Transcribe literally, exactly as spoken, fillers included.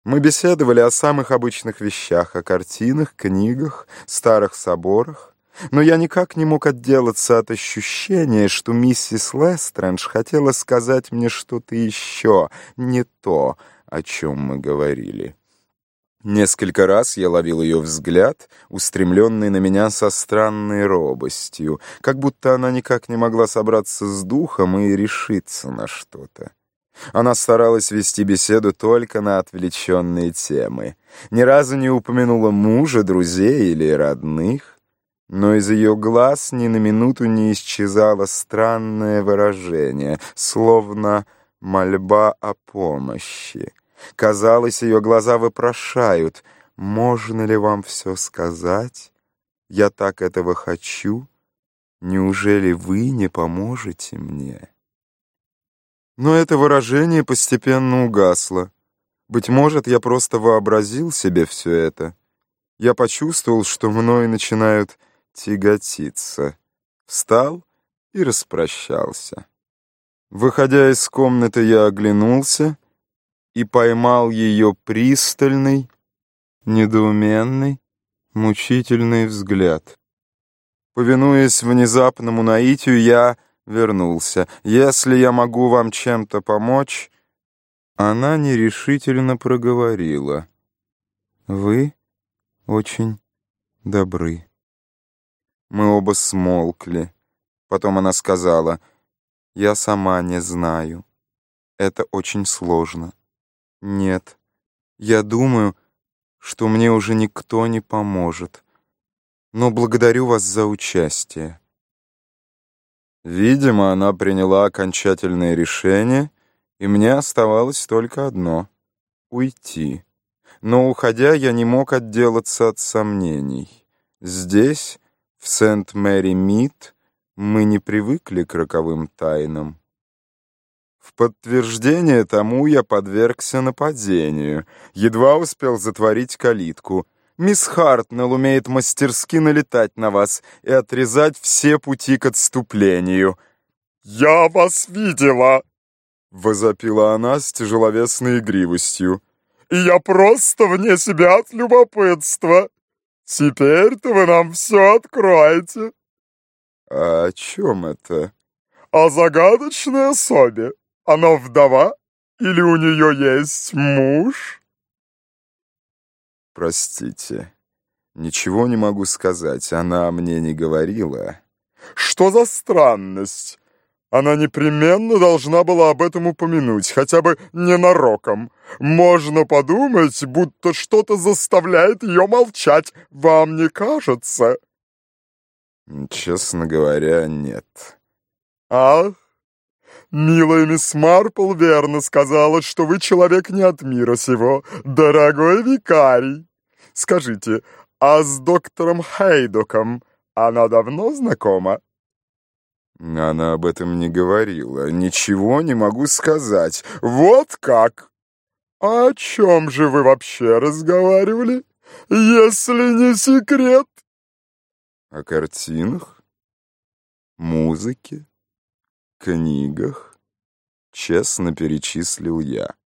Мы беседовали о самых обычных вещах, о картинах, книгах, старых соборах, но я никак не мог отделаться от ощущения, что миссис Лестрендж хотела сказать мне что-то еще, не то, о чем мы говорили. Несколько раз я ловил ее взгляд, устремленный на меня со странной робостью, как будто она никак не могла собраться с духом и решиться на что-то. Она старалась вести беседу только на отвлеченные темы, ни разу не упомянула мужа, друзей или родных, но из ее глаз ни на минуту не исчезало странное выражение, словно мольба о помощи. Казалось, ее глаза вопрошают: «Можно ли вам все сказать? Я так этого хочу. Неужели вы не поможете мне?» Но это выражение постепенно угасло. Быть может, я просто вообразил себе все это. Я почувствовал, что мной начинают тяготиться. Встал и распрощался. Выходя из комнаты, я оглянулся и поймал ее пристальный, недоуменный, мучительный взгляд. Повинуясь внезапному наитию, я вернулся. «Если я могу вам чем-то помочь...» Она нерешительно проговорила: «Вы очень добры». Мы оба смолкли. Потом она сказала: «Я сама не знаю. Это очень сложно. Нет, я думаю, что мне уже никто не поможет. Но благодарю вас за участие». Видимо, она приняла окончательное решение, и мне оставалось только одно — уйти. Но, уходя, я не мог отделаться от сомнений. Здесь, в Сент-Мэри-Мид, мы не привыкли к роковым тайнам. В подтверждение тому я подвергся нападению, едва успел затворить калитку. Мисс Хартнелл умеет мастерски налетать на вас и отрезать все пути к отступлению. «Я вас видела!» — возопила она с тяжеловесной игривостью. «И я просто вне себя от любопытства. Теперь-то вы нам все откроете». «А о чем это?» «О загадочной особе. Она вдова или у нее есть муж?» «Простите, ничего не могу сказать, она мне не говорила». «Что за странность? Она непременно должна была об этом упомянуть, хотя бы ненароком. Можно подумать, будто что-то заставляет ее молчать. Вам не кажется?» «Честно говоря, нет». «Ах, милая мисс Марпл верно сказала, что вы человек не от мира сего, дорогой викарий. Скажите, а с доктором Хейдоком она давно знакома?» Она об этом не говорила. Ничего не могу сказать. «Вот как? А о чем же вы вообще разговаривали, если не секрет?» О картинах, музыке, книгах, честно перечислил я.